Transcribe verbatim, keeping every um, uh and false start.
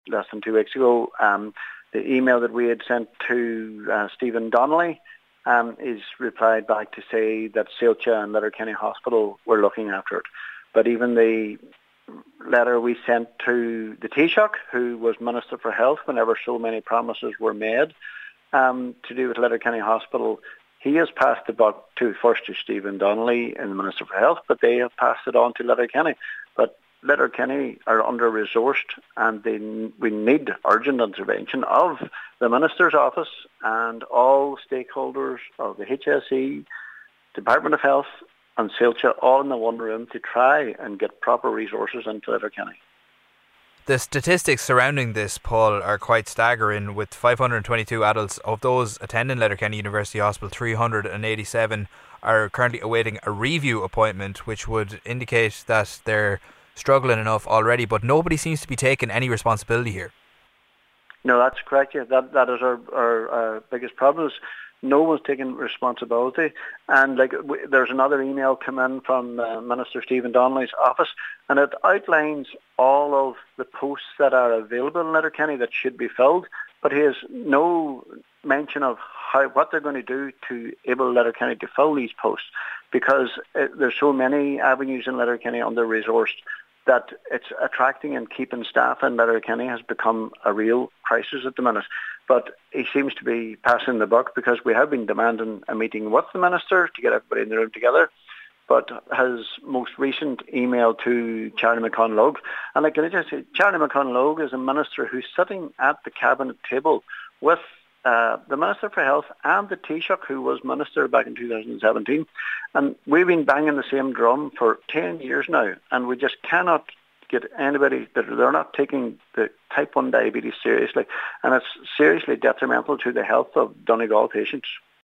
less than two weeks ago. Um, the email that we had sent to uh, Stephen Donnelly um, is replied back to say that Sailcha and Letterkenny Hospital were looking after it. But even the letter we sent to the Taoiseach, who was Minister for Health whenever so many promises were made um, to do with Letterkenny Hospital, he has passed the buck to first to Stephen Donnelly and the Minister for Health, but they have passed it on to Letterkenny. But Letterkenny are under-resourced, and they, we need urgent intervention of the Minister's office and all stakeholders of the H S E, Department of Health and Sailcha all in the one room to try and get proper resources into Letterkenny. The statistics surrounding this, Paul, are quite staggering, with five hundred twenty-two adults. Of those attending Letterkenny University Hospital, three hundred eighty-seven are currently awaiting a review appointment, which would indicate that they're struggling enough already, but nobody seems to be taking any responsibility here. No, that's correct. Yeah, that that is our, our uh, biggest problem. Is no one's taking responsibility. And like w- there's another email come in from uh, Minister Stephen Donnelly's office, and it outlines all of the posts that are available in Letterkenny that should be filled, but he has no mention of how what they're going to do to enable Letterkenny to fill these posts, because it, there's so many avenues in Letterkenny under-resourced that it's attracting and keeping staff in Letterkenny has become a real crisis at the minute. But he seems to be passing the buck, because we have been demanding a meeting with the Minister to get everybody in the room together. But his most recent email to Charlie McConalogue, and like, can I just say, Charlie McConalogue is a minister who's sitting at the cabinet table with uh, the Minister for Health and the Taoiseach, who was Minister back in two thousand seventeen. And we've been banging the same drum for ten years now, and we just cannot get anybody that they're not taking the type one diabetes seriously, and it's seriously detrimental to the health of Donegal patients.